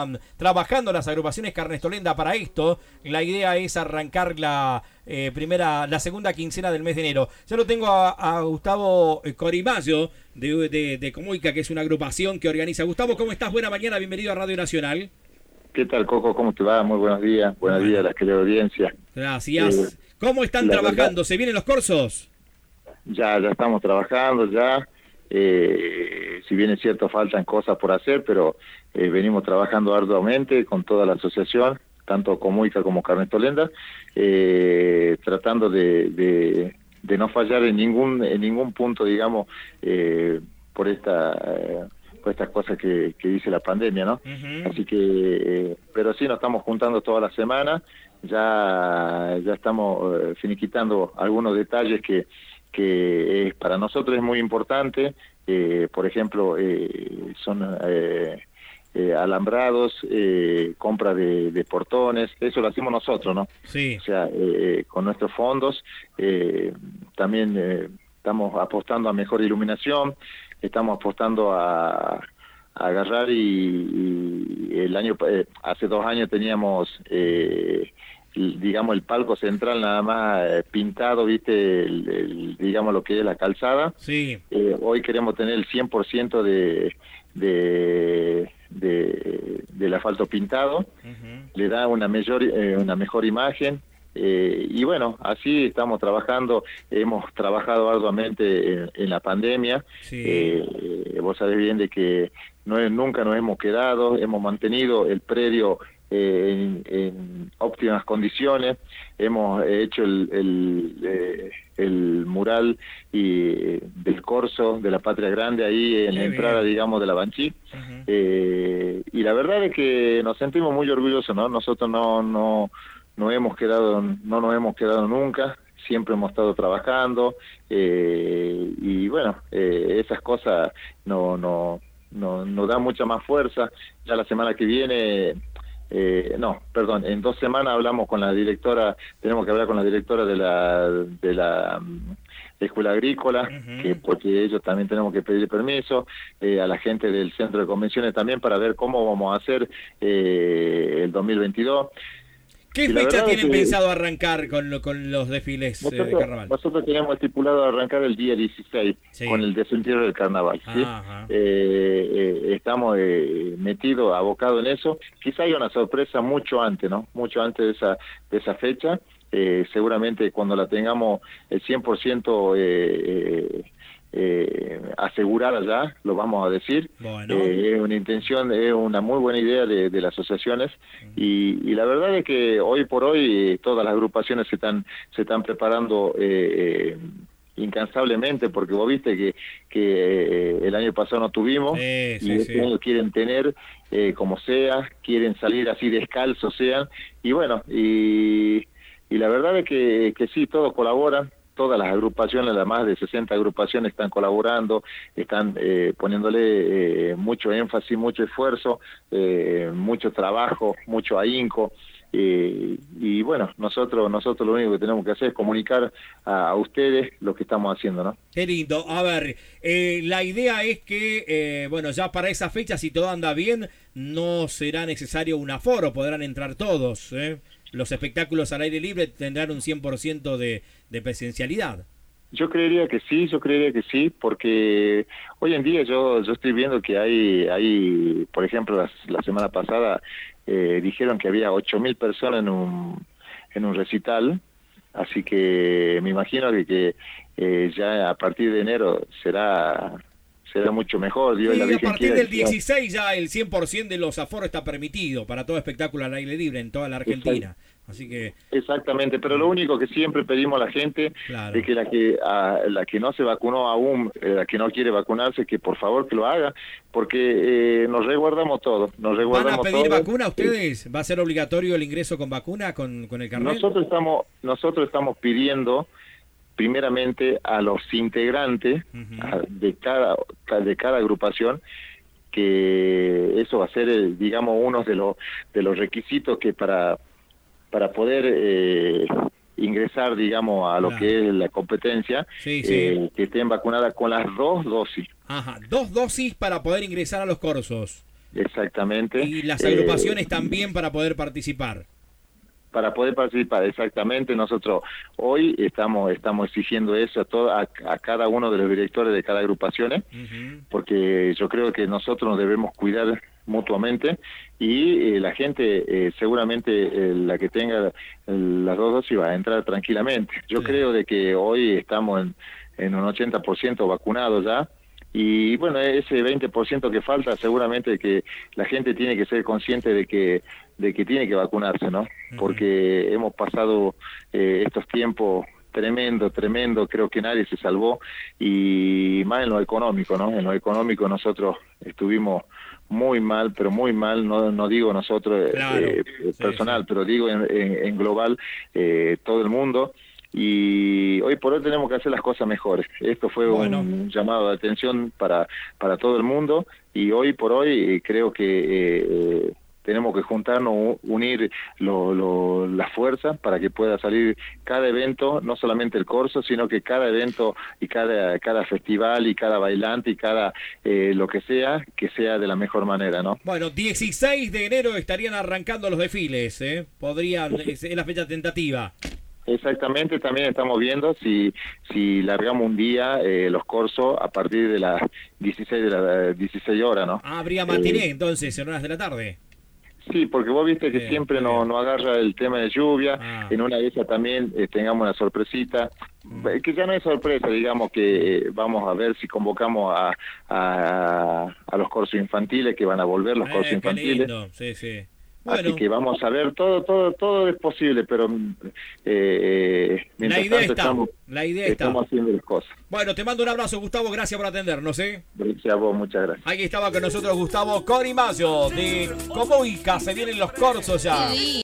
están trabajando las agrupaciones Carnestolenda para esto. La idea es arrancar la segunda quincena del mes de enero. Ya lo tengo a Gustavo Corimayo de Comuica, que es una agrupación que organiza. Gustavo, ¿cómo estás? Buena mañana, bienvenido a Radio Nacional. ¿Qué tal, Coco? ¿Cómo te va? Muy buenos días. Buenos días a la querida audiencia. Gracias. ¿Cómo están trabajando? Verdad, ¿se vienen los cursos? Ya estamos trabajando, ya. Si bien es cierto, faltan cosas por hacer, pero venimos trabajando arduamente con toda la asociación, tanto Comuica como Carnestolenda, tratando de no fallar en ningún punto, digamos, por estas cosas que dice la pandemia, ¿no? Uh-huh. Así que, pero sí, nos estamos juntando toda la semana, ya estamos finiquitando algunos detalles que para nosotros es muy importante, por ejemplo, son alambrados, compra de portones, eso lo hacemos nosotros, ¿no? Sí. O sea, con nuestros fondos, también estamos apostando a mejor iluminación, estamos apostando a agarrar y hace 2 años teníamos digamos el palco central nada más pintado, viste, digamos lo que es la calzada. Sí. Hoy queremos tener el 100% del asfalto pintado. Uh-huh. Le da una mejor imagen. Y bueno, así estamos trabajando, hemos trabajado arduamente en la pandemia. Sí. Vos sabés bien de que nunca nos hemos quedado, hemos mantenido el predio en óptimas condiciones, hemos hecho el mural del Corso de la Patria Grande ahí en la entrada, digamos, de la Banchí. Uh-huh. Y la verdad es que nos sentimos muy orgullosos, ¿no? Nosotros no nos hemos quedado nunca, siempre hemos estado trabajando, y bueno, esas cosas nos dan mucha más fuerza. Ya la semana que viene, en 2 semanas hablamos con la directora, tenemos que hablar con la directora de la Escuela Agrícola, uh-huh. Porque ellos también tenemos que pedir permiso, a la gente del Centro de Convenciones también, para ver cómo vamos a hacer el 2022. ¿Qué fecha tienen pensado arrancar con los desfiles de carnaval? Nosotros tenemos estipulado arrancar el día 16, sí, con el desentierro del carnaval. ¿Sí? Estamos metidos, abocados en eso. Quizá haya una sorpresa mucho antes, ¿no? Mucho antes de esa fecha. Seguramente cuando la tengamos el 100% asegurada ya, lo vamos a decir. Bueno. Es una intención, es una muy buena idea de las asociaciones, y la verdad es que hoy por hoy todas las agrupaciones se están preparando incansablemente, porque vos viste que el año pasado no tuvimos, y este año quieren tener como sea, quieren salir así descalzos sean, y bueno, y la verdad es que sí, todos colaboran. Todas las agrupaciones, las más de 60 agrupaciones están colaborando, están poniéndole mucho énfasis, mucho esfuerzo, mucho trabajo, mucho ahínco. Y bueno, nosotros lo único que tenemos que hacer es comunicar a ustedes lo que estamos haciendo, ¿no? Qué lindo. A ver, la idea es que, ya para esa fecha, si todo anda bien, no será necesario un aforo, podrán entrar todos, ¿eh? Los espectáculos al aire libre tendrán un 100% de presencialidad. Yo creería que sí, porque hoy en día yo estoy viendo que hay por ejemplo, la semana pasada dijeron que había 8.000 personas en un recital, así que me imagino que ya a partir de enero será mucho mejor. Sí, a partir del 16 ya el 100% de los aforos está permitido para todo espectáculo al aire libre en toda la Argentina. Así que exactamente, pero lo único que siempre pedimos a la gente, claro, es que la que no se vacunó aún, la que no quiere vacunarse, que por favor que lo haga, porque nos resguardamos todo. ¿Van a pedir vacuna ustedes? ¿Va a ser obligatorio el ingreso con vacuna, con el carnet? Nosotros estamos pidiendo primeramente a los integrantes, uh-huh, de cada agrupación, que eso va a ser, digamos, uno de los requisitos que para poder ingresar, digamos, a lo claro, que es la competencia, sí. Que estén vacunadas con las 2 dosis. Ajá, 2 dosis para poder ingresar a los cursos. exactamente. Y las agrupaciones también para poder participar. Para poder participar, exactamente. Nosotros hoy estamos exigiendo eso a cada uno de los directores de cada agrupación, porque yo creo que nosotros nos debemos cuidar mutuamente y la gente seguramente la que tenga las dos dosis va a entrar tranquilamente. Yo creo de que hoy estamos en un 80% vacunados ya. Y bueno, ese 20% que falta, seguramente que la gente tiene que ser consciente de que tiene que vacunarse, ¿no? Porque hemos pasado estos tiempos tremendo, creo que nadie se salvó, y más en lo económico, ¿no? En lo económico nosotros estuvimos muy mal, pero muy mal, no digo nosotros claro, personal, sí. pero digo en global todo el mundo. Y hoy por hoy tenemos que hacer las cosas mejores. Esto fue un llamado de atención para todo el mundo, y hoy por hoy creo que tenemos que juntarnos, unir las fuerzas para que pueda salir cada evento, no solamente el corso, sino que cada evento y cada festival y cada bailante y cada lo que sea de la mejor manera, ¿no? Bueno, 16 de enero estarían arrancando los desfiles, ¿eh? Es la fecha tentativa. Exactamente, también estamos viendo si largamos un día los cursos a partir de las 16 horas, ¿no? Ah, habría matiné entonces, en horas de la tarde. Sí, porque vos viste que siempre nos agarra el tema de lluvia, en una de esas también tengamos una sorpresita, que ya no es sorpresa, digamos que vamos a ver si convocamos a los cursos infantiles, que van a volver los cursos infantiles. Lindo. Sí, sí. Bueno. Así que vamos a ver, todo es posible, pero mientras tanto estamos haciendo las cosas. Bueno, te mando un abrazo, Gustavo, gracias por atendernos, Gracias a vos, muchas gracias. Aquí estaba con nosotros Gustavo Corimayo de Comuica, se vienen los corsos ya.